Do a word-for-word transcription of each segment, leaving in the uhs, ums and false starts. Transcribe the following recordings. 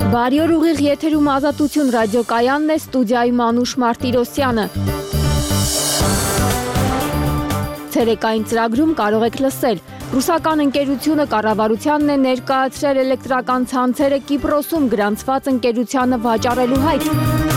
Բարի օր ուղիղ եթերում Ազատություն ռադիոկայանն է, ստուդիայում Անուշ Մարտիրոսյանը։ Ցերեկային ծրագրում կարող եք լսել. Ռուսական ընկերությունը կառավարությանն է ներկայացրել էլեկտրական ցանցերը Կիպրոսում գրանցված ընկերությանը վաճառելու հայտ։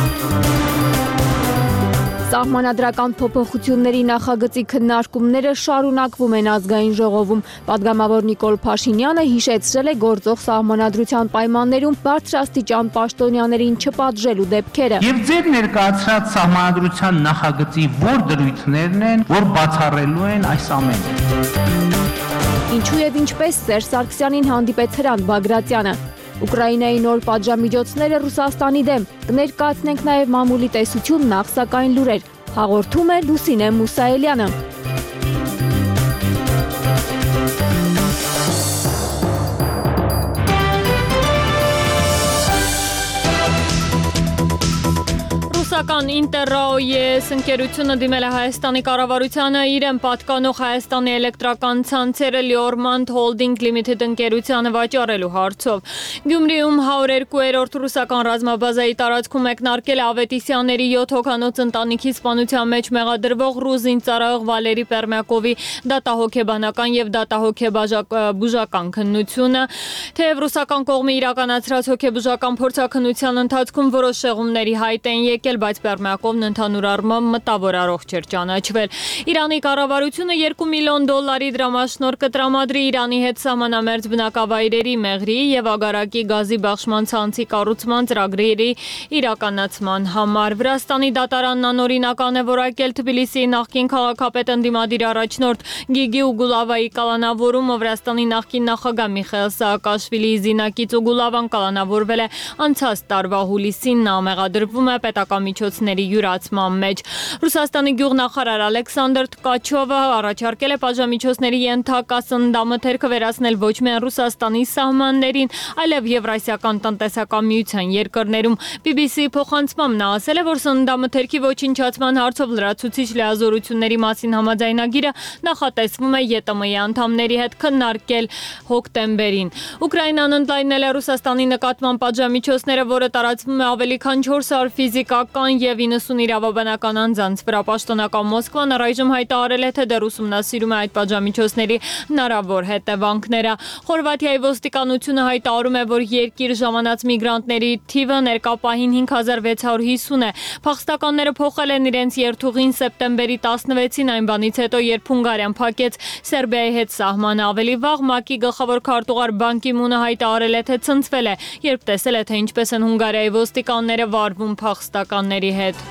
Սահմանադրական փոփոխությունների նախագծի քննարկումները շարունակվում են ազգային ժողովում։ Պատգամավոր Նիկոլ Փաշինյանը հիշեցրել է գործող սահմանադրության պայմաններում բարձրաստիճան պաշտոնյաներին չպատժելու դեպքերը։ Եվ ձեր ներկայացրած սահմանադրության նախագծի որ դրույթներն են, որ բացառելու են այս ամենը։ Ինչու եւ ինչպես Սերժ Սարգսյանին հանդիպեց Հրանտ Բագրատյանը։ Ուկրաինայի նոր պատժամիջոցները Ռուսաստանի դեմ։ Կներկայացնենք նաև մամուլի տեսություն, նախ սակայն լուրեր։ Հաղորդում է Լուսինե Մուսայելյանը։ Ռուսական Ինտերրաո-ԵՍ ընկերությունը դիմել է Հայաստանի կառավարությանը իրեն պատկանող Հայաստանի էլեկտրական ցանցերը Լիորմանդ Հոլդինգ Լիմիթեդ ընկերությանը վաճառելու հարցով։ Գյումրիում հարյուր երկու-րդ ռուսական ռազմաբազայի տարածքում մեկնարկել է Ավետիսյանների յոթ հոգանոց ընտանիքի սպանության մեջ մեղադրվող ռուս զինծառայող Վալերի Պերմյակովի դատահոգեբանական եւ դատահոգեբուժական քննությունը, թեև ռուսական կողմը իրականացրած հոգեբուժական փորձաքննության ընթացքում որոշ շեղումների հայտ են եկել, բայց Պերմյակովն ընդհանուր առմամբ մտավոր առողջ էր ճանաչվել։ Իրանի կառավարությունը երկու միլիոն դոլարի դրամաշնորհ կտրամադրի Իրանի հետ սահմանամերձ բնակավայրերի մեղրի եւ ագարակի գազի բաշխման ցանցի կառուցման ծրագրերի իրականացման համար։ Վրաստանի դատարանն անօրինական է որակել Թբիլիսիի նախկին քաղաքապետ ընդդիմադիր առաջնորդ Գիգի Ուգուլավայի կալանավորումը։ Վրաստանի նախկին նախագահ Միխայիլ Սաակաշվիլիի զինակից Ուգուլավան կալանավորվել է անցած տարվա հուլիսին, նա մեղադրվում է պետական միջոցների յուրացման մեջ։ Ռուսաստանի գյուղնախարար Ալեքսանդր Թկաչովը առաջարկել է պատժամիջոցների ենթակա սննդամթերքը վերացնել ոչ միայն Ռուսաստանի սահմաններին, այլև Եվրասիական տնտեսական միության երկրներում։ բի բի սի-ի փոխանցմամբ նա ասել է, որ սննդամթերքի ոչնչացման հարցով լրացուցիչ լիազորությունների մասին համաձայնագիրը նախատեսվում է ԵՏՄ անդամների հետ քննարկել հոկտեմբերին։ Ուկրաինան ընդլայնել է Ռուսաստանի նկատմամբ պատժամիջոցները, որը տարածվում է ավելի քան չորս հարյուր ֆիզիկական եւ իննսուն իրավաբանական անձանց վրա։ Պաշտոնական Մոսկվան առայժմ հայտարարել է, թե դեռ ուսումնասիրում է այդ պատժամիջոցների հնարավոր հետևանքները։ Խորվաթիայի ոստիկանությունը հայտարարում է, որ երկիր ժամանած միգրանտների թիվը ներկա պահին հինգ հազար վեց հարյուր հիսուն է։ Փախստականները փոխել են իրենց երթուղին սեպտեմբերի տասնվեցին, այն բանից հետո, երբ Հունգարիան փակեց Սերբիայի հետ սահմանը։ Ավելի վաղ ՄԱԿ-ի գլխավոր քարտուղար Բան Կի Մունը հայտարարել է, թե ցնցվել է, երբ տեսել է, թե ինչպես են Հունգարիայի ոստիկանները վարվում փախստականների հետ։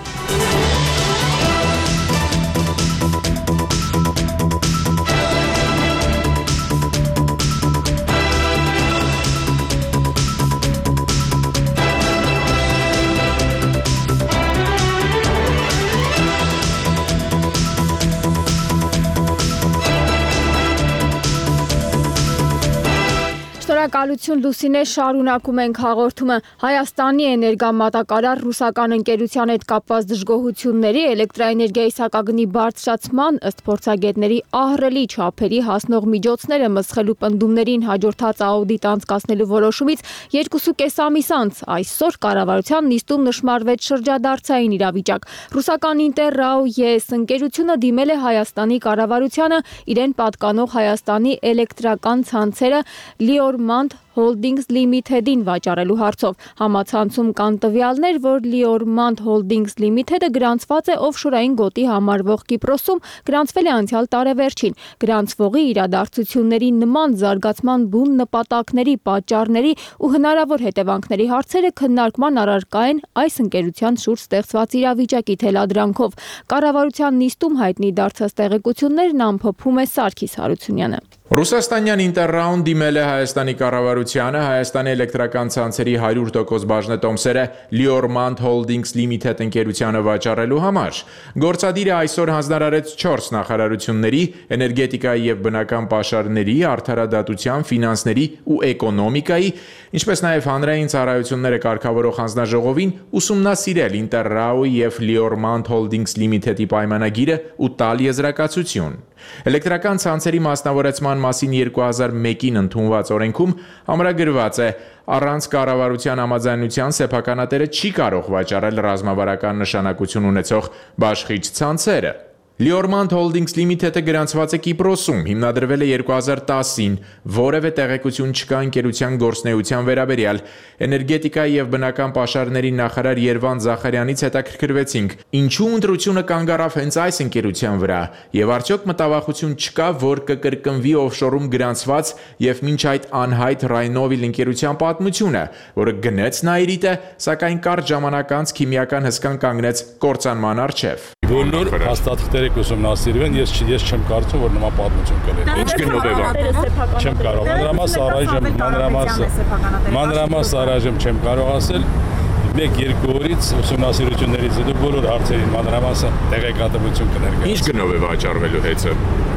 Շնորհակալություն Լուսինե, շարունակում ենք հաղորդումը։ Հայաստանի էներգամատակարար ռուսական ընկերության հետ կապված դժգոհությունների, էլեկտրաէներգիայի սակագնի բարձրացման, ըստ փորձագետների ահռելի չափերի հասնող միջոցները մսխելու պնդումներին հաջորդած աուդիտ անցկացնելու որոշումից երկուսուկես ամիս անց այսօր կառավարության նիստում նշմարվեց շրջադարձային իրավիճակ։ Ռուսական Ինտերրաո-ԵՍ ընկերությունը դիմել է Հայաստանի կառավարությանը իրեն պատկանող Հայաստանի էլեկտրական ցանցերը Լիորմանդ Հոլդինգս Լիմիթեդին վաճառելու հարցով։ Համացանցում կան տվյալներ, որ Լիորմանդ Հոլդինգս Լիմիթեդը գրանցված է օֆշորային գոտի համարվող Կիպրոսում, գրանցվել է անցյալ տարեվերջին։ Գրանցվողի իրադարձությունների նման զարգացման բուն նպատակների, պատճառների ու հնարավոր հետևանքների հարցերը քննարկման առարկա են այս ընկերության շուրջ ստեղծված իրավիճակի թելադրանքով։ Կառավարության նիստում հայտնի դարձած տեղեկություններն ամփոփում է Սարգիս Հարությունյանը։ Ռուսաստանյան Ինտերրաուն դիմել է Հայաստանի կառավարությանը Հայաստանի էլեկտրական ցանցերի հարյուր տոկոս բաժնետոմսերը Լիորմանդ Հոլդինգս Լիմիթեդ ընկերությանը վաճառելու համար։ Գործադիրը այսօր հանձնարարեց չորս նախարարությունների՝ էներգետիկայի եւ բնական պաշարների, արդարադատության, ֆինանսների ու էկոնոմիկայի, ինչպես նաև հանրային ծառայությունները կարգավորող հանձնաժողովին ուսումնասիրել Ինտերրաուի եւ Լիորմանդ Հոլդինգս Լիմիթեդի պայմանագիրը ու տալ եզրակացություն։ Էլեկտրական ցանցերի մասնավորեցման մասին երկու հազար մեկին ընդունված օրենքում ամրագրված է. առանց կառավարության համաձայնության սեփականատերը չի կարող վաճառել ռազմավարական նշանակություն ունեցող բաշխիչ ցանցերը։ Liormand Holdings Limited-ը գրանցված է Կիպրոսում, հիմնադրվել է երկու հազար տասին, որևէ տեղեկություն չկա ընկերության գործունեության վերաբերյալ։ Էներգետիկայի եւ բնական պաշարների նախարար Երվանդ Զախարյանից հետաքրքրվեցինք, ինչու ընտրությունը կանգ առավ հենց այս ընկերության վրա, եւ արդյոք մտավախություն չկա, որ կկրկնվի օֆշորում գրանցված եւ մինչ այդ անհայտ Rhinoil ընկերության պատմությունը, որը գնեց Nairi-ը, սակայն կարճ ժամանակ անց քիմիական հսկան կանգնեց կործանման առջև։ Բոլոր հաստատքները կուսումնասիրվեն, ես ես չեմ կարծում, որ նման պատմություն կլինի։ Ինչ գնով է վան։ Չեմ կարող, մանրամաս առայժմ, մանրամաս, մանրամաս առայժմ չեմ կարող ասել։ Մեկ-երկու օրից ուսումնասիրություններից հետո բոլոր հարցերին մանրամասը տեղեկատվություն կներկայացնի։ Ինչ գնով է վաճառվելու հեծը։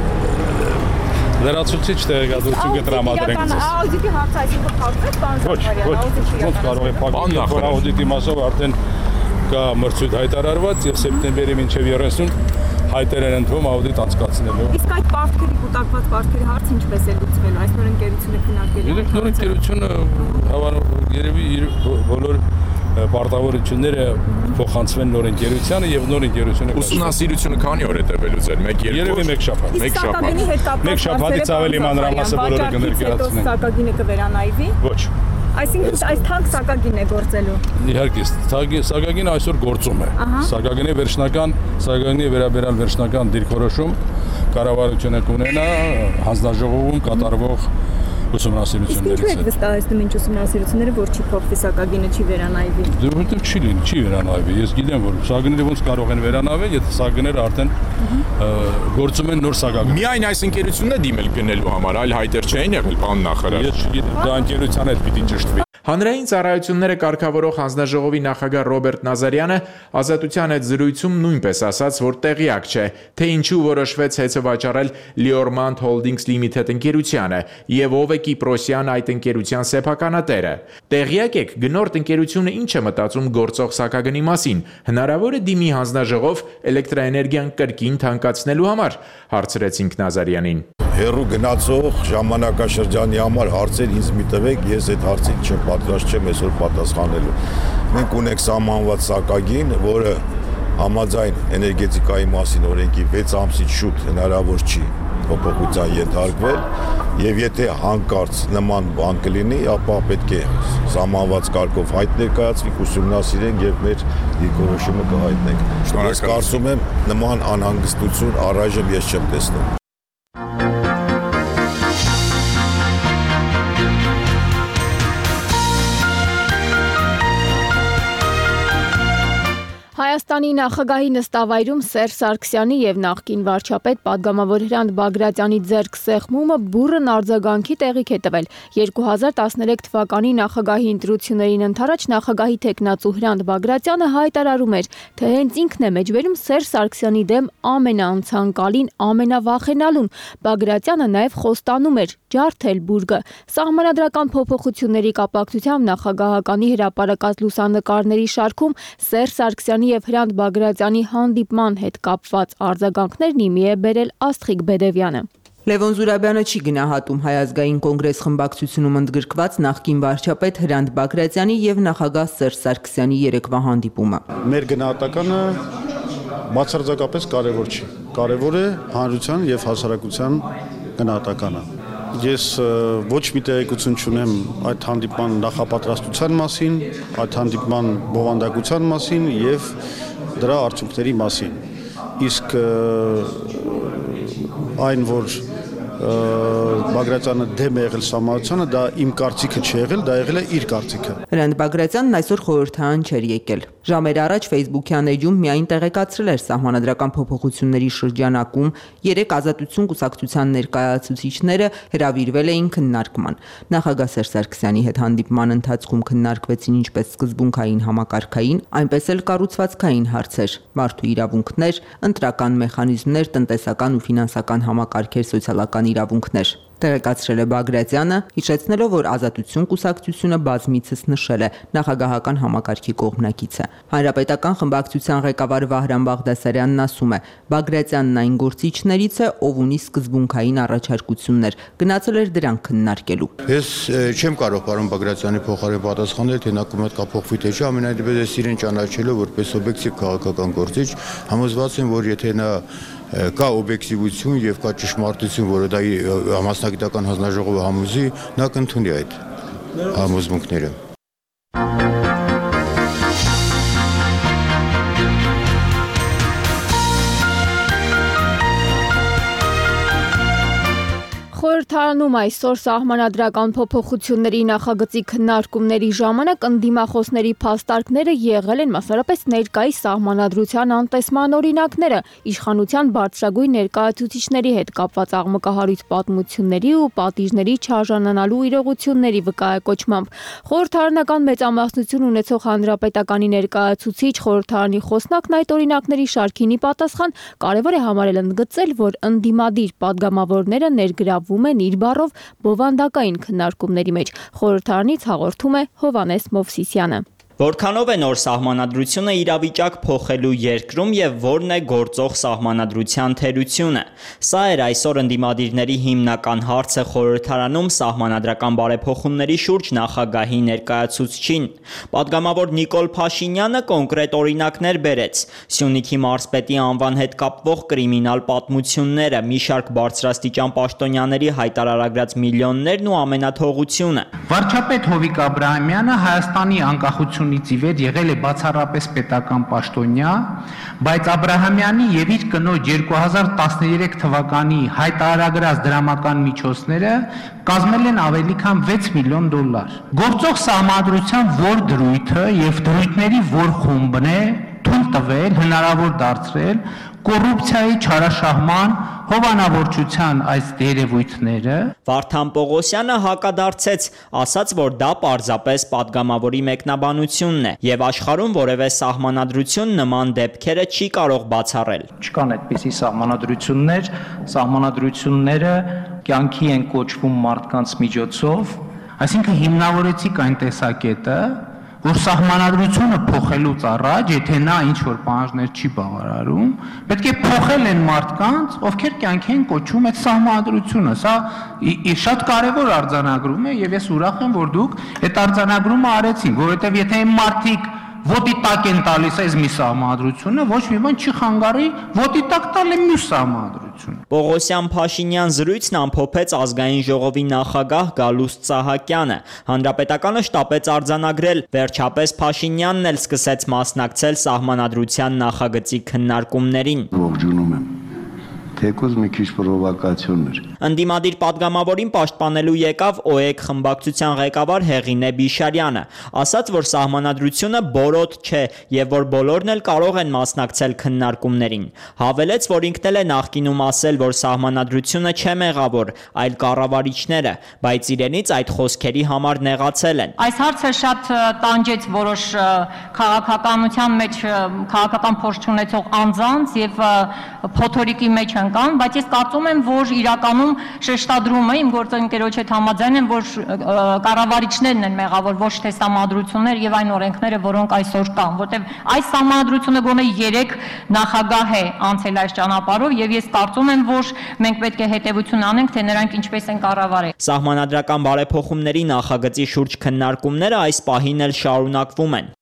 Լրացուցիչ տեղեկատվություն կտրամադրենք ձեզ։ Աուդիտի հարցը այսինքն փակվեց, բան Ոչ, ոչ կարող է փակվել, որ աուդիտի մասով արդեն կա մրցույթ հայտարարված եւ սեպտեմբերի մինչեւ երեսուն հայտեր են ընդվում աուդիտ անցկացնելու։ Իսկ այդ պարտքերի կուտակված պարտքերի հարցը ինչպես է լուծվելու։ Այս նոր ընկերությունը քննարկել է։ Նոր ընկերությունը հավանաբար երևի իր բոլոր պարտավորությունները փոխանցվեն նոր ընկերությանը եւ նոր ընկերությունը ուսումնասիրությունը քանի օր է տևելու ձեր մեկ երկու երևի մեկ շաբաթ մեկ շաբաթ մեկ շաբաթից ավելի մանրամասը բոլորը կներկայացնեն Սակագինը կվերանայվի ոչ այսինքն այս թանկ սակագինն է գործելու իհարկե սակագինը այսօր գործում է սակագինի վերջնական սակագինի վերաբերյալ վերջնական դիրքորոշում կառավարությունը կունենա հանձնաժողովում կատարվող ուսումնասիրություններից Ինչու եք վստահեցնում ինչ ուսումնասիրությունները, որ չի փոխվի սակագինը չի վերանայվի։ Դե որտեղ չի լինի, չի վերանայվի։ Ես գիտեմ, որ սակագինները ոնց կարող են վերանայվել, եթե սակագինները արդեն գործում են նոր սակագին։ Միայն այս ընկերությունն է դիմել գնելու համար, այլ հայտեր չէին եղել, պարոն նախարար։ Ես չգիտեմ, դա ընկերության հետ պիտի ճշտվի։ Հանրային ծառայությունները կարգավորող հանձնաժողովի նախագահ Ռոբերտ Նազարյանը ազատության հետ զրույցում նույնպես ասաց, որ տեղյակ չէ, թե ինչու որոշվեց հեծը վաճառել Liormand Holdings Limited ընկերությանը եւ ով է Կիպրոսյան այդ ընկերության սեփականատերը։ Տեղյակ եք, գնորդ ընկերությունը ինչ է մտածում գործող սակագնի մասին։ Հնարավոր է դիմի հանձնաժողով էլեկտրաէներգիան կրկին թանկացնելու համար, հարցրեցինք Նազարյանին։ Հերու գնացող ժամանակաշրջանի համար հարցեր ինձ մի տվեք, ես այդ հարցին չեմ պատրաստ չեմ այսօր պատասխանելու։ Մենք ունենք սահմանված սակագին, որը համաձայն էներգետիկայի մասին օրենքի վեց ամսից շուտ հնարավոր չի փոփոխության ենթարկվել, եւ եթե հանկարծ նման բան կլինի, ապա պետք է սահմանված կարգով հայտ ներկայացվի, ուսումնասիրենք եւ մեր դիրքորոշումը կհայտնենք։ Ես կարծում եմ նման անհանգստություն առայժմ ես չեմ տեսնում։ Հայաստանի նախագահի նստավայրում Սերժ Սարգսյանի եւ նախկին վարչապետ Պատգամավոր Հրանտ Բագրատյանի ձեռք սեղմումը բուռն արձագանքի տեղիք է տվել։ երկու հազար տասներեք թվականի նախագահի ընտրություններին ընդառաջ նախագահի տեխնացու Հրանտ Բագրատյանը հայտարարում էր, թե հենց ինքն է մեջբերում Սերժ Սարգսյանի դեմ ամենաանցանկալին, ամենավախենալուն։ Բագրատյանը նաեւ խոստանում էր ջարդել բուրգը։ Սահմանադրական փոփոխությունների կապակցությամբ նախագահականի հրապարակած լուսանկարների շարքում Սերժ Սարգսյանի եւ Հրանտ Բագրատյանի հանդիպման հետ կապված արձագանքներն իմի է բերել Աստղիկ Բեդևյանը։ Լևոն Զուրաբյանը չի գնահատում Հայ ազգային կոնգրես խմբակցությունում ընդգրկված նախկին վարչապետ Հրանտ Բագրատյանի եւ նախագահ Սերժ Սարգսյանի երեկվա հանդիպումը։ Մեր գնահատականը բացարձակապես կարևոր չի։ Կարևոր է հանրության եւ հասարակության գնահատականը։ Ես ոչ մի տեղեկություն չունեմ այդ հանդիպման նախապատրաստության մասին, այդ հանդիպման բովանդակության մասին եւ դրա արդյունքների մասին։ Իսկ այն, որ Բագրատյանը դեմ է եղել սահմանությանը, դա իմ կարծիքը չի եղել, դա եղել է իր կարծիքը։ Հրանտ Բագրատյանն այսօր խորհրդարան չէր եկել։ Ժամեր առաջ Facebook-յան էջում միայն տեղեկացրել էր սահմանադրական փոփոխությունների շրջանակում երեք ազատություն կուսակցության ներկայացուցիչները հրավիրվել էին քննարկման։ Նախագահ Սերժ Սարգսյանի հետ հանդիպման ընթացքում քննարկվեցին ինչպես սկզբունքային համակարգային, այնպես էլ կառուցվածքային հարցեր՝ մարդու իրավունքներ, ընտրական մեխանիզմներ, տնտեսական ու ֆինանսական համակարգեր, սոցիալական իրավունքներ։ տեղեկացրել է Բագրատյանը, հիշեցնելով, որ Ազատություն կուսակցությունը բազմիցս նշել է նախագահական համակարգի կողմնակից է։ Հանրապետական խմբակցության ղեկավար Վահրամ Բաղդասարյանն ասում է, Բագրատյանն այն գործիչներից է, ով ունի սկզբունքային առաջարկություններ, գնացել էր դրանք քննարկելու։ Ես չեմ կարող պարոն Բագրատյանի փոխարեն պատասխանել, թե նա կոմեդ կափոխվի թե չէ, ամենայնիվ ես իրեն ճանաչելով որպես օբյեկտիվ քաղաքական գործիչ, համոզված եմ, որ եթե նա կա օբյեկտիվություն եւ կա ճշմարտություն, որը դա համասնագիտական հանձնաժողովը համոզի, նա կընդունի այդ համոզմունքները։ Խորհրդարանում այսօր սահմանադրական փոփոխությունների նախագծի քննարկումների ժամանակ ընդդիմախոսների փաստարկները եղել են մասնավորապես ներկայիս սահմանադրության անտեսման օրինակները, իշխանության բարձրագույն ներկայացուցիչների հետ կապված աղմկահարույց պատմությունների ու պատիժների չարժանանալու իրողությունների վկայակոչմամբ։ Խորհրդարանական մեծամասնություն ունեցող հանրապետականի ներկայացուցիչ խորհրդարանի խոսնակն այդ օրինակների շարքին ի պատասխան կարևոր է համարել ընդգծել, որ ընդդիմադիր падգամավորները ներգրավվում են իր բառով բովանդակային քննարկումների մեջ։ Խորհրդարանից հաղորդում է Հովհաննես Մովսիսյանը։ Որքանով է նոր սահմանադրությունը իրավիճակ փոխելու երկրում եւ որն է գործող սահմանադրության թերությունը։ Սա էր այսօր ընդդիմադիրների հիմնական հարցը խորհրդարանում սահմանադրական բարեփոխումների շուրջ նախագահի ներկայացուցչին։ Պատգամավոր Նիկոլ Փաշինյանը կոնկրետ օրինակներ բերեց։ Սյունիքի մարզպետի անվան հետ կապվող կրիմինալ պատմությունները, մի շարք բարձրաստիճան պաշտոնյաների հայտարարագրած միլիոններն ու ամենաթողությունը։ Վարչապետ Հովիկ Աբրահամյանը Հայաստանի անկախություն ի վեր եղել է բացառապես պետական պաշտոնյա, բայց Աբրահամյանի եւ իր կնոջ երկու հազար տասներեք թվականի հայտարարագրած դրամական միջոցները կազմել են ավելի քան վեց միլիոն դոլար։ Գործող սահմանադրության որ դրույթը եւ դրույթների որ խումբն է թույլ տվել հնարավոր դարձրել կոռուպցիայի չարաշահման հովանավորչության այս երևույթները։ Վարդան Պողոսյանը հակադարձեց, ասաց, որ դա պարզապես падգամավորի մեկնաբանությունն է եւ աշխարհում որևէ սահմանադրություն նման դեպքերը չի կարող բացառել։ Չկան այդպիսի սահմանադրություններ, սահմանադրությունները կյանքի են կոչվում մարդկանց միջոցով, այսինքն հիմնավորեցիք այն տեսակետը, որ սահմանադրությունը փոխելուց առաջ, եթե նա ինչ-որ պահանջներ չի բավարարում, պետք է փոխել են մարդկանց, ովքեր կյանքի են կոչում այդ սահմանադրությունը։ Սա շատ կարևոր արձանագրում է եւ ես ուրախ եմ, որ դուք այդ արձանագրումը արեցիք, որովհետեւ եթե այն մարդիկ ոտի տակ են տալիս այս մի սահմանադրությունը, ոչ մի բան չի խանգարի ոտի տակ տալ մյուս սահմանադրությունը։ Պողոսյան-Փաշինյան զրույցն ամփոփեց ազգային ժողովի նախագահ Գալուստ Սահակյանը։ Հանրապետականը շտապեց արձանագրել, վերջապես Փաշինյանն էլ սկսեց մասնակցել սահմանադրության նախագծի քննարկումներին։ Ողջունում եմ։ Թեկուզ մի քիչ պրովոկացիոն էր։ Ընդդիմադիր падգամավորին պաշտպանելու եկավ ՕԵԿ խմբակցության ղեկավար Հեղինե Բիշարյանը, ասաց, որ սահմանադրությունը բորոտ չէ եւ որ բոլորն էլ կարող են մասնակցել քննարկումներին։ Հավելեց, որ ինքն էլ է նախկինում ասել, որ սահմանադրությունը չէ մեղավոր, այլ կառավարիչները, բայց իրենից այդ խոսքերի համար նեղացել են։ Այս հարցը շատ տանջեց որոշ քաղաքականության մեջ քաղաքական փորձ ունեցող անձանց եւ փոթորիկի մեջ ընկան, բայց ես կարծում եմ, որ իրականում շեշտադրումը իմ գործընկերոջ հետ համաձայն եմ, որ կառավարիչներն են մեղավոր, ոչ թե սահմանադրություններ եւ այն օրենքները, որոնք այսօր կան, որտեղ այս սահմանադրությունը գոնե երեք նախագահ է անցել այս ճանապարհով եւ ես կարծում եմ, որ մենք պետք է հետեւություն անենք, թե նրանք ինչպես են կառավարել։ Սահմանադրական բարեփոխումների նախագծի շուրջ քննարկումները այս պահին էլ շարունակվում են։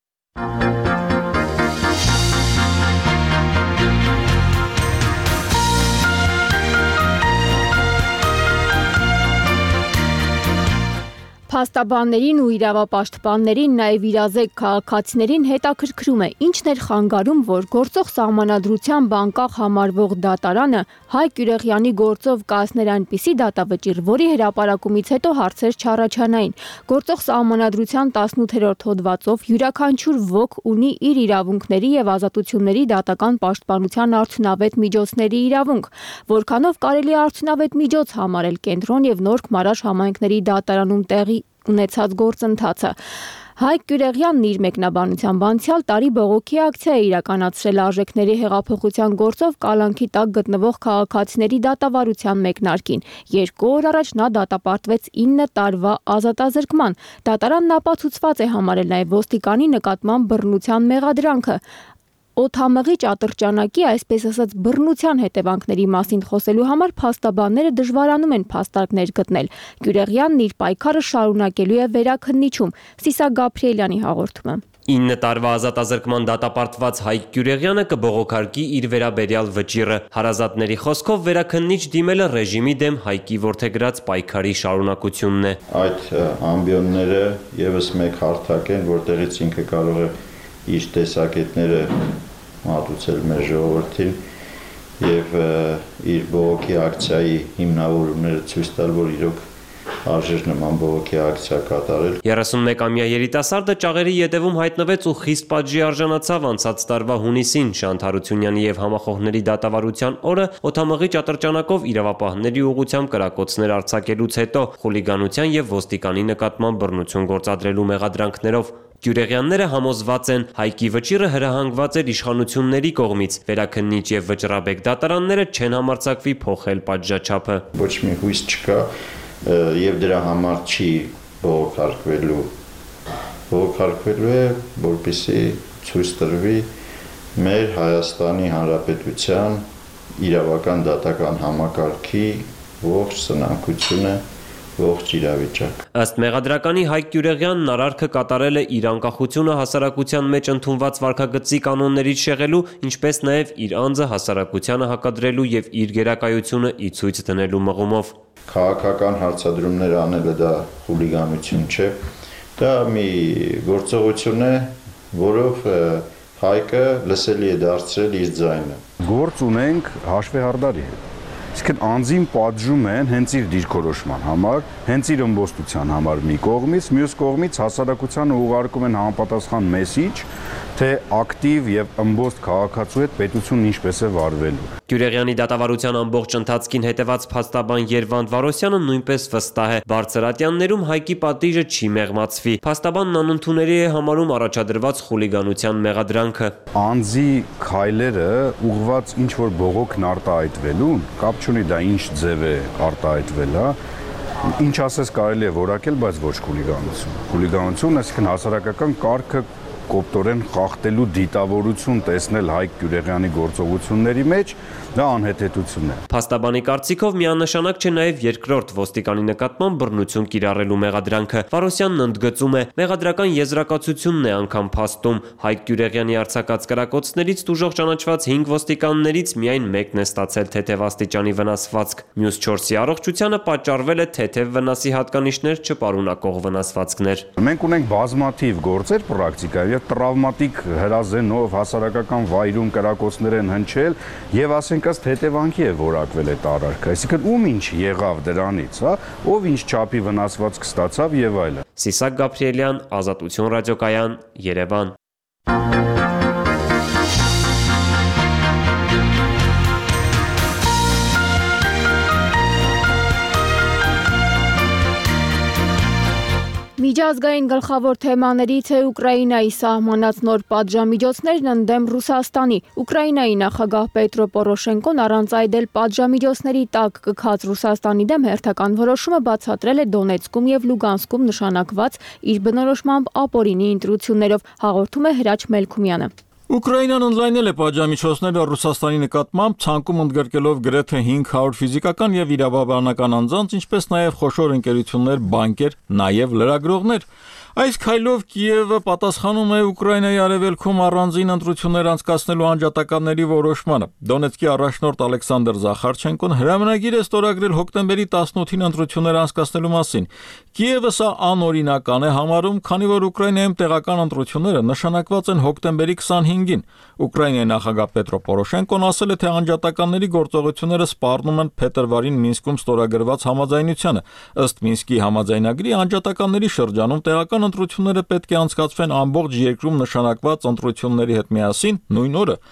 Փաստաբաններին ու իրավապաշտպաններին, նաև իրազեկ քաղաքացիներին հետաքրքրում է, ինչն էր խանգարում, որ գործող սահմանադրության բանկաղ համարվող դատարանը Հայկ Յուրեղյանի գործով կայացներ այնպիսի դատավճիռ, որի հրապարակումից հետո հարցեր չառաջանային։ Գործող սահմանադրության տասնութերորդ հոդվածով յուրաքանչյուր ոք ունի իր իրավունքների եւ ազատությունների դատական պաշտպանության արդյունավետ միջոցների իրավունք, որքանով կարելի է արդյունավետ միջոց համարել Կենտրոն եւ Նորք Մարաշ համայնքների դատարանում տեղի ունեցած գործընթացը։ Հայկ Գյուրեղյանն իր մեկնաբանությամբ անցյալ տարի բողոքի ակցիա է իրականացրել արժեքների հեղափոխության գործով կալանքի տակ գտնվող քաղաքացիների դատավարության մեկնարկին։ Երկու օր առաջ նա դատապարտվեց ինը տարվա ազատազրկման։ Դատարանն ապացուցված է համարել նաև ոստիկանի նկատմամբ բռնության մեղադրանքը։ Օդամղի ատրճանակի, այսպես ասած, բռնության հետևանքների մասին խոսելու համար փաստաբանները դժվարանում են փաստարկներ գտնել։ Գյուրեղյանն իր պայքարը շարունակելու է վերաքննիչում։ Սիսակ Գաբրիելյանի հաղորդումը։ ինը տարվա ազատազրկման դատապարտված Հայկ Գյուրեղյանը կբողոքարկի իր վերաբերյալ վճիռը։ Հարազատների խոսքով վերաքննիչ դիմելը ռեժիմի դեմ Հայկի որդեգրած պայքարի շարունակությունն է։ Այդ ամբիոնները եւս մեկ հարթակ են, որտեղից ինքը կարող է իր տեսակետները մատուցել մեր ժողովրդին եւ իր բողոքի ակցիայի հիմնավորումները ցույց տալ, որ իրոք արժեր նման բողոքի ակցիա կատարել։ երեսունմեկամյա երիտասարդը ճաղերի ետևում հայտնվեց ու խիստ պատժի արժանացավ անցած տարվա հունիսին Շանթ Հարությունյանի եւ համախոհների դատավարության օրը օդամղի ատրճանակով իրավապահների ուղղությամբ կրակոցներ արձակելուց հետո խուլիգանության եւ ոստիկանի նկատմամբ բռնություն գործադրելու մեղադրանքներով։ Գյուրեղյանները համոզված են Հայկի վճիռը հրահանգված էր իշխանությունների կողմից, վերաքննիչ եւ վճռաբեկ դատարանները չեն համարձակվի փոխել պատժաչափը։ Ոչ մի հույս չկա եւ դրա համար չի բողոքարկվելու։ Բողոքարկվելու է, որպեսզի ցույց տրվի մեր Հայաստանի Հանրապետության իրավական դատական համակարգի ողջ սնանկությունը, ողջ իրավիճակ։ Ըստ մեղադրականի Հայկ Գյուրեղյանն արարքը կատարել է իր անկախությունը հասարակության մեջ ընդունված վարքագծի կանոններից շեղելու, ինչպես նաև իր անձը հասարակությանը հակադրելու եւ իր գերակայությունը ի ցույց դնելու մղումով։ Քաղաքական հարցադրումներ անելը դա խուլիգանություն չէ, դա մի գործողություն է, որով Հայկը լսելի է դարձրել իր ձայնը։ Գործ ունենք հաշվեհարդարի հետ։ Իսկ անձին պատժում են հենց իր դիրքորոշման համար, հենց իր ըմբոստության համար մի կողմից, մյուս կողմից հասարակությանը ուղարկում են համապատասխան մեսիջ, թե ակտիվ եւ ըմբոստ քաղաքացու հետ պետությունն ինչպես է վարվելու։ Գյուրեղյանի դատավարության ամբողջ ընթացքին հետևած փաստաբան Երվանդ Վարոսյանը նույնպես վստահ է, բարձրատյաններում Հայկի պատիժը չի մեղմացվի։ Փաստաբանն անընդունելի է համարում առաջադրված խուլիգանության մեղադրանքը։ Անձի քայլերը ուղղված ինչ որ բողոքն արտահայտվելուն, կապ չունի դա ինչ ձև է արտահայտվել, հա։ Ինչ ասես կարելի է որակել, բայց ոչ խուլիգանություն։ Խուլիգանություն, այսինքն հասարակական կարգը կոպտորեն խախտելու դիտավորություն տեսնել Հայկ Գյուրեղյանի գործողությունների մեջ, դա անհեթեթություն է։ Փաստաբանի կարծիքով միանշանակ չէ նաև երկրորդ ոստիկանի նկատմամբ բռնություն կիրառելու մեղադրանքը։ Վարոսյանն ընդգծում է, մեղադրական եզրակացությունն է անգամ փաստում։ Հայկ Գյուրեղյանի արձակած կրակոցներից տուժող ճանաչված հինգ ոստիկաններից միայն մեկն է ստացել թեթև աստիճանի վնասվածք։ Մյուս չորսի առողջությանը պատճառվել է թեթև վնասի հատկանիշներ չպարունակող վնասվածքներ։ Մենք ունենք բազմաթիվ գործեր պրակտիկայում եւ տրավմատիկ հրազենով հասարակական վայրում կրակոցներ են հնչել եւ ասենք ըստ հետևանքի է որակվել այդ արարքը, այսինքն ում ինչ եղավ դրանից, հա, ով ինչ չափի վնասվածք ստացավ եւ այլն։ Սիսակ Գաբրիելյան, Ազատություն ռադիոկայան, Երևան։ Միջազգային գլխավոր թեմաներից է Ուկրաինայի սահմանած նոր պատժամիջոցներն ընդդեմ Ռուսաստանի։ Ուկրաինայի նախագահ Պետրո Պորոշենկոն առանց այդ էլ պատժամիջոցների տակ կքած Ռուսաստանի դեմ հերթական որոշումը բացատրել է Դոնեցկում եւ Լուգանսկում նշանակված իր բնորոշմամբ ապօրինի ընտրություններով, հաղորդում է Հրաչ Մելքումյանը։ Ուկրաինան ընդլայնել է պատժամիջոցները Ռուսաստանի նկատմամբ, ցանկում ընդգրկելով գրեթե հինգ հարյուր ֆիզիկական եւ իրավաբանական անձանց, ինչպես նաեւ խոշոր ընկերություններ, բանկեր, նաեւ լրագրողներ։ Այս քայլով Կիևը պատասխանում է Ուկրաինայի արևելքում առանձին ընտրություններ անցկացնելու անջատականների որոշմանը։ Դոնեցկի առաջնորդ Ալեքսանդր Զախարչենկոն հրամանագիր է ստորագրել հոկտեմբերի տասնութին ընտրություններ անցկացնելու մասին։ Կիևը սա անօրինական է համարում, քանի որ Ուկրաինայում տեղական ընտրությունները նշանակված են հոկտեմբերի քսանհինգին։ Ուկրաինայի նախագահ Պետրո Պորոշենկոն ասել է, թե անջատականների գործողությունները սպառնում են փետրվարին Մինսկում ստորագրված համաձայնությանը։ Ըստ Մինսկի համաձայնագրի անջատականների շրջանում տեղական ընտրությունները պետք է անցկացվեն ամբողջ երկրում նշանակված ընտրությունների հետ միասին նույն օրը։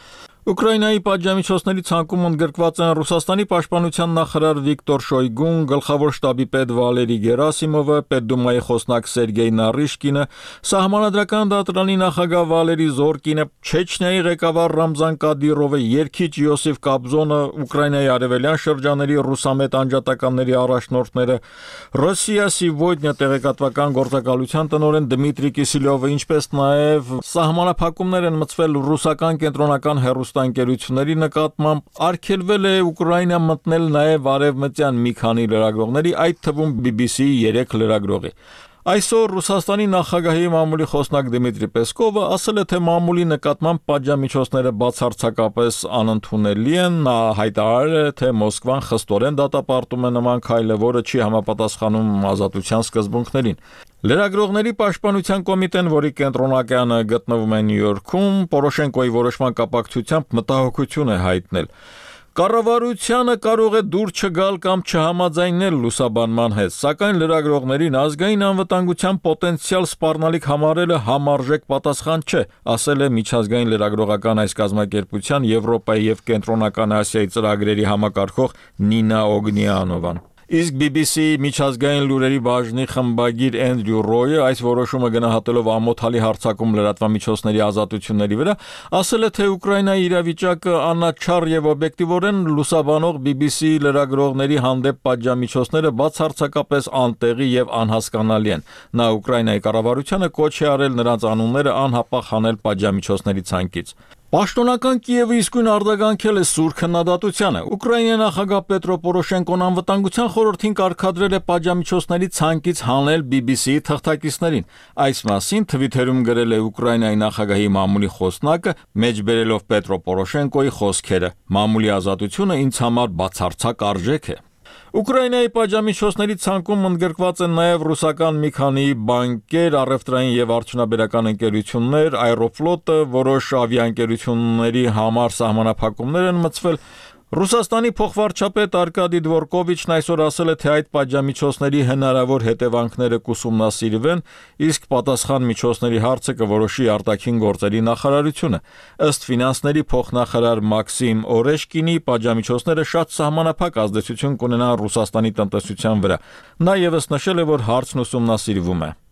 Ուկրաինայի պատժամիջոցների ցանկում ընդգրկված են Ռուսաստանի պաշտպանության նախարար Վիկտոր Շոյգուն, գլխավոր շտաբի պետ Վալերի Գերասիմովը, Պետդումայի խոսնակ Սերգեյ Նարիշկինը, Սահմանադրական դատարանի նախագահ Վալերի Զորկինը, Չեչնիայի ղեկավար Ռամզան Կադիրովը, երգիչ Յոսիֆ Կաբզոնը, Ուկրաինայի արևելյան շրջանների ռուսամետ անջատականների առաջնորդները, Ռոսիա Սիվոդնյա տեղեկատվական գործակալության տնօրեն Դմիտրի Կիսիլյովը, ինչպես նաև սահմանափակումներ են մտցվել ռուսական կենտրոնական հեռուստաընկերությունների նկատմամբ, արգելվել է Ուկրաինա մտնել նաև արևմտյան մի քանի լրագրողների, այդ թվում B B C-ի երեք լրագրողի։ Այսօր Ռուսաստանի նախագահի մամուլի խոսնակ Դմիտրի Պեսկովը ասել է, թե մամուլի նկատմամբ պատժամիջոցները բացարձակապես անընդունելի են, նա հայտարարել է, թե Մոսկվան խստորեն դատապարտում է նման քայլը, որը չի համապատասխանում ազատության սկզբունքներին։ Լրագրողների պաշտպանության կոմիտեն, որի կենտրոնականը գտնվում է Նյու Յորքում, Պորոշենկոյի որոշման կապակցությամբ մտահոգություն է հայտնել։ Կառավարությանը կարող է դուր չգալ կամ չհամաձայնել լուսաբանման հետ, սակայն լրագրողներին ազգային անվտանգության պոտենցիալ սպառնալիք համարելը համարժեք պատասխան չէ, ասել է միջազգային լրագրողական այս կազմակերպության Եվրոպայի և Կենտրոնական Ասիայի ծրագրերի համակարգող Նինա Օգնիանովան։ Իսկ B B C-ի միջազգային լուրերի բաժնի խմբագիր Էնդրյու Ռոյը այս որոշումը գնահատելով ամոթալի հարձակում լրատվամիջոցների ազատությունների վրա, ասել է, թե Ուկրաինայի իրավիճակը անաչառ եւ օբյեկտիվորեն լուսաբանող B B C լրագրողների հանդեպ պատժամիջոցները բացարձակապես անտեղի եւ անհասկանալի են։ Նա Ուկրաինայի կառավարությանը կոչ է արել նրանց անունները անհապաղ հանել պատժամիջոցների ցանկից։ Պաշտոնական Կիևը իսկույն արձագանքել է սուր քննադատությանը։ Ուկրաինայի նախագահ Պետրո Պորոշենկոն անվտանգության խորհրդին կարգադրել է պատժամիջոցների ցանկից հանել B B C-ի թղթակիցներին։ Այս մասին Թվիթերում գրել է Ուկրաինայի նախագահի մամուլի խոսնակը, մեջբերելով Պետրո Պորոշենկոյի խոսքերը. «Մամուլի ազատությունը ինձ համար բացարձակ արժեք է»։ Ուկրաինայի պատժամիջոցների ցանկում ընդգրկված են նաև ռուսական մի քանի բանկեր, առևտրային եւ արդյունաբերական ընկերություններ, Aeroflot-ը, որոշ ավիաընկերությունների համար սահմանափակումներ են մտցվել։ Ռուսաստանի փոխվարչապետ Արկադի Դվորկովիչն այսօր ասել է, թե այդ պատժամիջոցների հնարավոր հետևանքները կուսումնասիրվեն, իսկ պատասխան միջոցների հարցը կորոշի արտաքին գործերի նախարարությունը։ Ըստ ֆինանսների փոխնախարար Մաքսիմ Օրեշկինի, պատժամիջոցները շատ սահմանափակ ազդեցություն կունենան Ռուսաստանի տնտեսության վրա։ Նա ևս նշել է, որ հարցն ուսումնասիրվում է։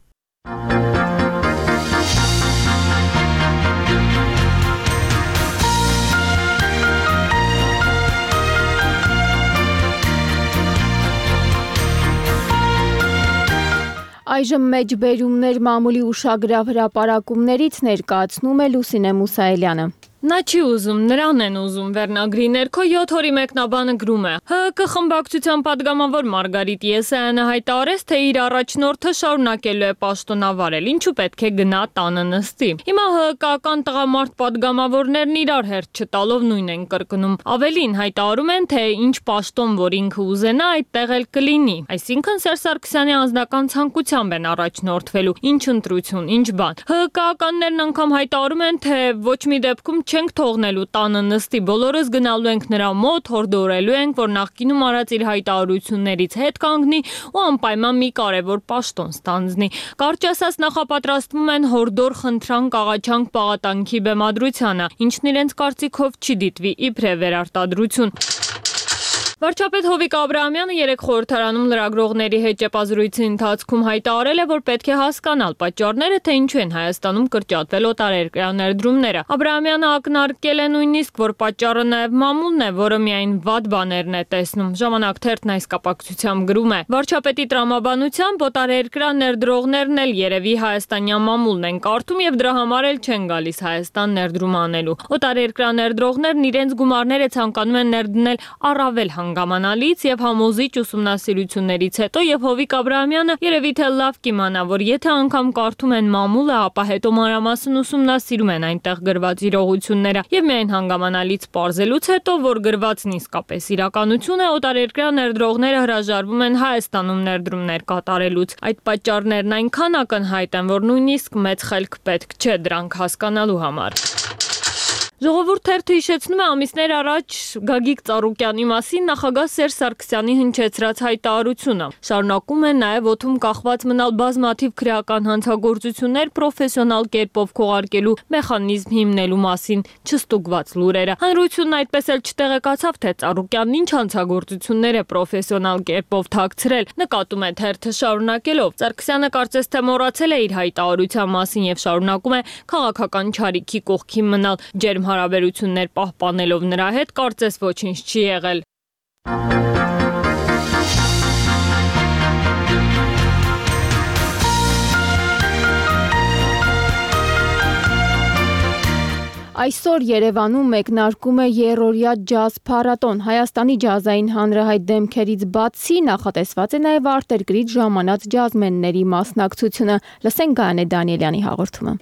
Այժմ մեջբերումներ մամուլի ուշագրավ հրապարակումներից ներկայացնում է Լուսինե Մուսայելյանը։ Նա չի ուզում, նրան են ուզում, վերնագրի ներքո յոթ օրի մեկնաբանը գրում է. Հ Կ խմբակցության падգամավոր Մարգարիտ Եսայանը հայտարարեց, թե իր առաջնորդը շարունակելու է պաշտոնավարել, ինչու պետք է գնա տանը նստի։ Հիմա Հ Կ-ական տղամարդ падգամավորներն իրար հերթ չտալով նույն են կրկնում։ Ավելին հայտարարում են, թե ինչ պաշտոն, որ ինքը ուզենա, այդտեղ էլ կլինի։ Այսինքն Սերժ Սարգսյանի անձնական ցանկությամբ են առաջնորդվելու, ինչ ընտրություն, ինչ բան։ Հ Կ-ականներն անգամ հայտարարում են, թե ոչ մի դեպքում չենք թողնելու տանը նստի, բոլորս գնալու ենք նրա մոտ, հորդորելու ենք, որ նախկինում արած իր հայտարարություններից հետ կանգնի ու անպայման մի կարևոր պաշտոն ստանձնի։ Կարճ ասած, նախապատրաստվում են հորդոր խնդրանք աղաչանք պաղատանքի բեմադրությանը, ինչն իրենց կարծիքով չի դիտվի իբրև վերարտադրություն։ Վարչապետ Հովիկ Աբրահամյանը երեկ խորհրդարանում լրագրողների հետ ճեպազրույցի ընթացքում հայտարարել է, որ պետք է հասկանալ պատճառները, թե ինչու են Հայաստանում կրճատվել օտարերկրյա ներդրումները։ Աբրահամյանը ակնարկել է նույնիսկ, որ պատճառը նաև մամուլն է, որը միայն վատ բաներն է տեսնում։ Ժամանակ թերթն այս կապակցությամբ գրում է. Վարչապետի տրամաբանությամբ օտարերկրյա ներդրողներն էլ երևի հայաստանյան մամուլն են կարդում եւ դրա համար էլ չեն գալիս Հայաստան ներդրում անելու։ Օտարերկրյա ներդրողներն իրենց գումարները ցանկանում են ներդնել առավել հանգամանալից եւ համոզիչ ուսումնասիրություններից հետո եւ Հովիկ Աբրահամյանը երևի թե լավ կիմանա, որ եթե անգամ կարդում են մամուլը, ապա հետո մանրամասն ուսումնասիրում են այնտեղ գրված իրողությունները եւ միայն հանգամանալից պարզելուց հետո, որ գրվածն իսկապես իրականություն է, օտարերկրյա ներդրողները հրաժարվում են Հայաստանում ներդրումներ կատարելուց։ Այդ պատճառներն այնքան ակնհայտ են, որ նույնիսկ մեծ խելք պետք չէ դրանք հասկանալու համար։ Ժողովուրդ թերթը հիշեցնում է ամիսներ առաջ Գագիկ Ծառուկյանի մասին նախագահ Սերժ Սարգսյանի հնչեցրած հայտարարությունը։ Շարունակում է նաև օդում կախված մնալ բազմաթիվ քրեական հանցագործություններ պրոֆեսիոնալ կերպով քողարկելու մեխանիզմ հիմնելու մասին չստուգված լուրերը։ Հանրությունն այդպես էլ չտեղեկացավ, թե Ծառուկյանն ինչ հանցագործություններ է պրոֆեսիոնալ կերպով թաքցրել։ Նկատում է թերթը շարունակելով. Սարգսյանը կարծես թե մոռացել է իր հայտարարության մասին եւ շարունակում է քաղաքական չարիքի կողքի մնալ ջերմ հարաբերություններ պահպանելով նրա հետ, կարծես ոչինչ չի եղել։ Այսօր Երևանում մեկնարկում է երրորդյա ջազ փառատոն։ Հայաստանի ջազային հանրահայտ դեմքերից բացի նախատեսված է նաև արտերկրից ժամանած ջազմենների մասնակցությունը։ Լսենք Գայանե Դանիելյանի հաղորդումը։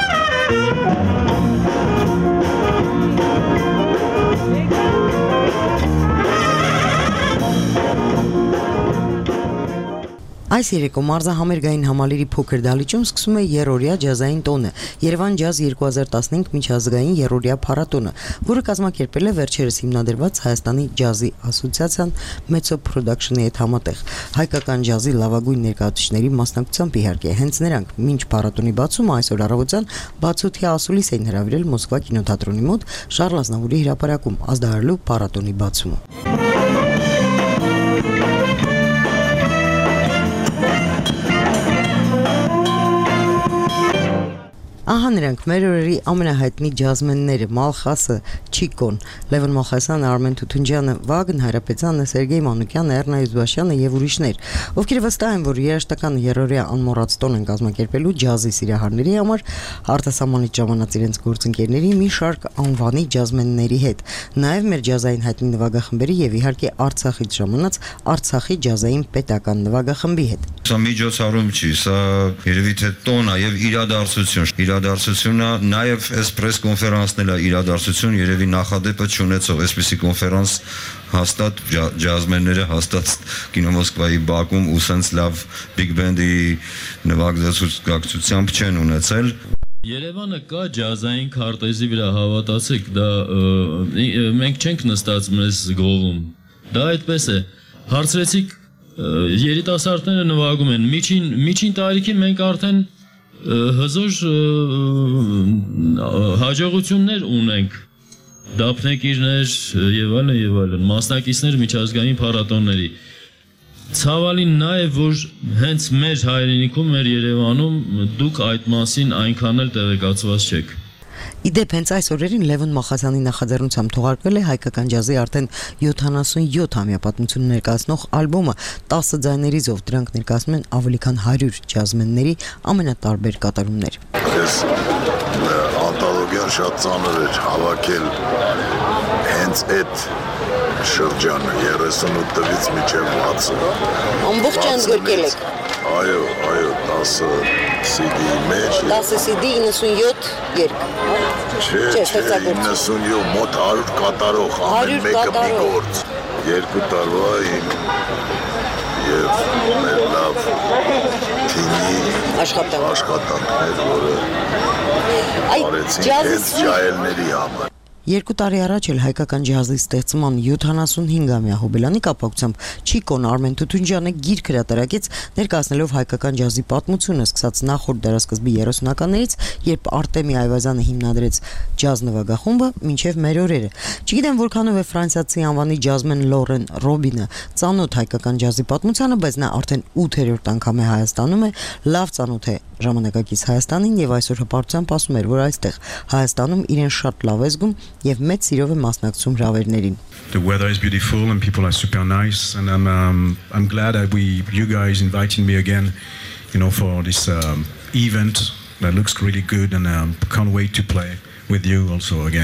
Այս երեկո մարզահամերգային համալիրի փոքր դահլիճում սկսում է երրորդյա ջազային տոնը՝ Երևան ջազ երկու հազար տասնհինգ միջազգային երրորդյա փառատոնը, որը կազմակերպել է վերջերս հիմնադրված Հայաստանի ջազի ասոցիացիան Mezzo Production-ի հետ համատեղ։ Հայկական ջազի լավագույն ներկայացուցիչների մասնակցությամբ իհարկե հենց նրանք մինչ փառատոնի բացումը այսօր առավոտյան բացօթյա ասուլիս էին հրավիրել Մոսկվա կինոթատրոնի մոտ Շարլ Ազնավուրի հրապարակում ազդարարելու փառատոնի բացումը։ Ահա նրանք մեր օրերի ամենահայտնի ջազմենները՝ Մալխասը, Չիկոն, Լևոն Մոխասյանը, Արմեն Թութունջյանը, Վագն Հայրապետյանը, Սերգեյ Մանուկյանը, Էռնա Իզբաշյանը եւ ուրիշներ, ովքեր վստահ են, որ երաժշտական երրորդյա անմոռաց տոն են կազմակերպելու ջազի սիրահարների համար արտասահմանից ժամանած իրենց գործընկերների մի շարք անվանի ջազմենների հետ, նաեւ մեր ջազային հայտնի նվագախմբերի եւ իհարկե Արցախից ժամանած Արցախի ջազային պետական նվագախմբի հետ։ Սա միջոցառում չի, սա երևի թե տոն է եւ իրադարձություն։ Իրադարձությունը նաև այս պրես կոնֆերանսն է իրադարձություն, երևի նախադեպը չունեցող այսպիսի կոնֆերանս հաստատ ջազմերները հաստատ կինո Մոսկվայի Բաքում ու սենց լավ բիգ բենդի նվագակցությամբ չեն ունեցել։ Երևանը կա ջազային քարտեզի վրա, հավատացեք, դա մենք չենք նստած մեզ գովում։ Դա այդպես է։ Հարցրեցիք երիտասարդները նվագում են։ Միջին միջին տարիքի մենք արդեն հզոր հաջողություններ ունենք, դափնեկիրներ եւ այլն եւ այլն, մասնակիցներ միջազգային փառատոնների։ Ցավալին նա է, որ հենց մեր հայրենիքում, մեր Երևանում դուք այդ մասին այնքան էլ տեղեկացված չեք։ Իդեպ հենց այս օրերին Լևոն Մոխասյանի նախաձեռնությամբ թողարկվել է հայկական ջազի արդեն յոթանասունյոթ-ամյա պատմություն ներկայացնող ալբոմը տասը ձայներիով, դրանք ներկայացնում են ավելի քան հարյուր ջազմենների ամենատարբեր կատարումներ։ Այս անտոլոգիան շատ ծանր էր հավաքել հենց այդ շրջանը երեսունութ տվից մինչև վաթսուն։ Ամբողջ ընդգրկել եք։ Այո, այո, տասը սի դի մեջ։ տասը սի դի, իննսունյոթ երգ։ Չէ, չէ, իննսունյոթ, մոտ հարյուր կատարող, ամեն մեկը մի գործ։ Երկու տարվա իմ և մեր լավ թիմի աշխատանքներ, որը արեցին հենց ջահելների համար։ Երկու տարի առաջ էլ հայկական ջազի ստեղծման յոթանասունհինգամյա հոբելանի կապակցությամբ Չիկոն Արմեն Թութունջյանը գիրք հրատարակեց ներկայացնելով հայկական ջազի պատմությունը սկսած նախորդ դարաշրջանի երեսունականներից, երբ Արտեմի Այվազյանը հիմնադրեց ջազ նվագախումբը, մինչև մեր օրերը։ Չգիտեմ որքանով է ֆրանսիացի անվանի ջազմեն Լորեն Ռոբինը ծանոթ հայկական ջազի պատմությանը, բայց նա արդեն ութերորդ անգամ է Հայաստանում է, լավ ծանոթ է ժամանակակից Հայաստանին եւ այսօր հպարտությամբ ասում էր, որ այստեղ Հայաստանում իրեն շատ լավ է զգում եւ մեծ սիրով է մասնակցում հրավերներին։ The weather is beautiful and people are super nice and I'm um, I'm glad that we you guys invited me again, you know, for this um, event that looks really good and um, can't wait to play with you also again.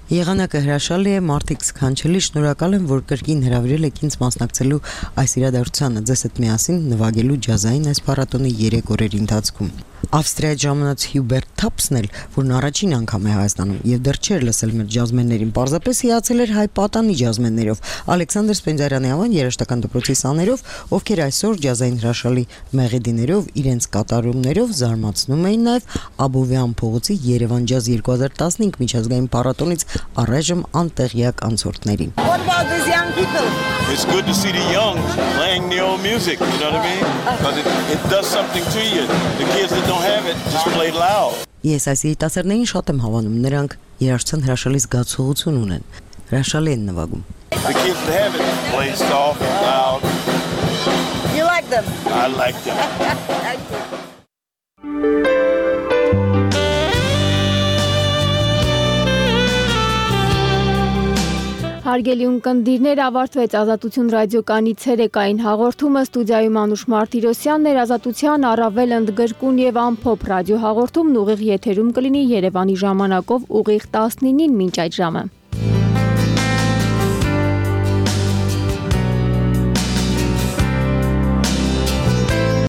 Եղանակը հրաշալի է, մարդիկ սքանչելի, շնորհակալ եմ, որ կրկին հրավիրել եք ինձ մասնակցելու այս իրադարձությանը, ձեզ հետ միասին նվագելու ջազային այս փառատոնի երեք օրերի ընթացքում։ Ավստրիայից ժամանած Հյուբերտ Թապսն էլ, որն առաջին անգամ է Հայաստանում եւ դեռ չէր լսել մեր ջազմերներին, պարզապես հիացել էր հայ պատանի ջազմերներով, Ալեքսանդր Սպենդիարյանի անվան երաժշտական դպրոցի սաներով, ովքեր այսօր ջազային հրաշալի մեղեդիներով իրենց կատարումներով զարմացնում էին նաեւ Աբովյան փողոցի Երևան ջազ երկու հազար տասնհինգ միջազգային փառատոնից առայժմ անտեղյակ անցորդներին։ What about these young people? It's good to see the young playing the old music, you know what I mean? Because it, it does something to you. The kids that don't have it just play loud. Ես այս երիտասարդներին շատ եմ հավանում, նրանք երաժշտության հրաշալի զգացողություն ունեն, հրաշալի են նվագում։ The kids that have it play soft and loud. You like them? I like them. Thank you. Հարգելի ունկնդիրներ, ավարտվեց Ազատություն ռադիոկայանի ցերեկային հաղորդումը, ստուդիայում Անուշ Մարտիրոսյանն էր, Ազատության առավել ընդգրկուն եւ ամփոփ ռադիո հաղորդումն ուղիղ եթերում կլինի Երևանի ժամանակով ուղիղ տասնինին մինչ այդ ժամը։